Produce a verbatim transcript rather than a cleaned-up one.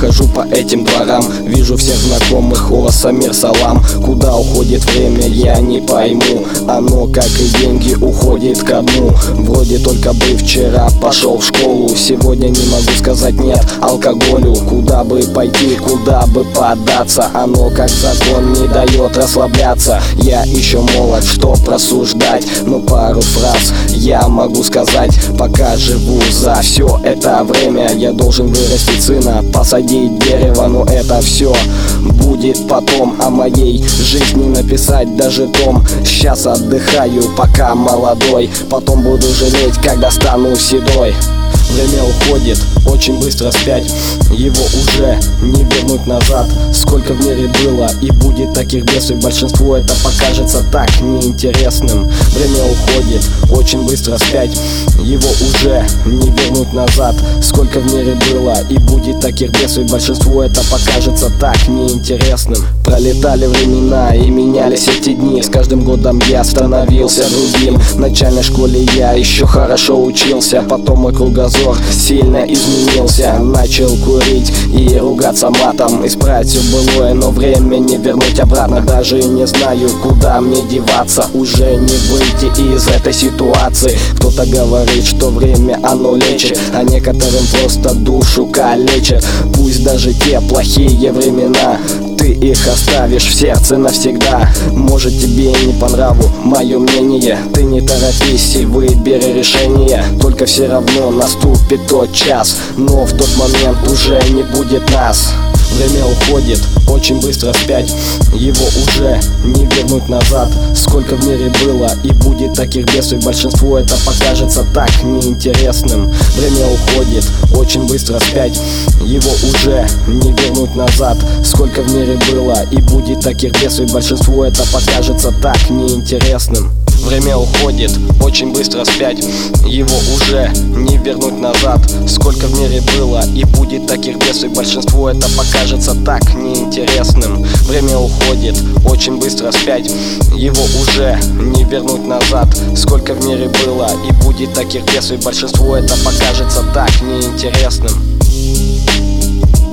хожу по этим дворам, вижу всех знакомых, о, Самир, салам. Куда уходит время, я не пойму. Оно, как и деньги, уходит ко дну. Вроде только бы вчера пошел в школу, сегодня не могу сказать нет алкоголю. Куда бы пойти, куда бы податься, оно как закон не дает расслабляться. Я еще молод, что просуждать, но пару фраз я могу сказать. Пока живу за все это время, я должен вырастить сына, посадить дерево, но это все будет потом. О моей жизни написать даже том. Сейчас отдыхаю, пока молодой, потом буду жалеть, когда стану седой. Время уходит очень быстро вспять, его уже не вернуть назад. Сколько в мире было и будет таких бесов, большинству это покажется так неинтересным. Время уходит очень быстро вспять, его уже не вернуть назад. Сколько в мире было и будет таких бесов, большинству это покажется так неинтересным. Пролетали времена и менялись эти дни, с каждым годом я становился другим. В начальной школе я еще хорошо учился, потом мой кругозор сильно изменился. Начал курить и ругаться матом, исправить все былое, но время не вернуть обратно. Даже не знаю, куда мне деваться, уже не выйти из этой ситуации. Кто-то говорит, что время оно лечит, а некоторым просто душу калечит. Пусть даже те плохие времена, ты их оставишь в сердце навсегда. Может, тебе не по нраву мое мнение, ты не торопись и выбери решение. Только все равно наступит тот час, но в тот момент уже не будет нас. Время уходит очень быстро вспять, его уже не вернуть назад. Сколько в мире было и будет таких бесов, большинству это покажется так неинтересным. Время уходит очень быстро вспять, его уже не вернуть назад. Сколько в мире было и будет таких бесов, большинству это покажется так неинтересным. Время уходит очень быстро вспять, его уже не вернуть назад. Сколько в мире было и будет таких бесов, большинству это покажется так неинтересным. Время уходит очень быстро вспять, его уже не вернуть назад. Сколько в мире было и будет таких бесов, большинству это покажется так неинтересным.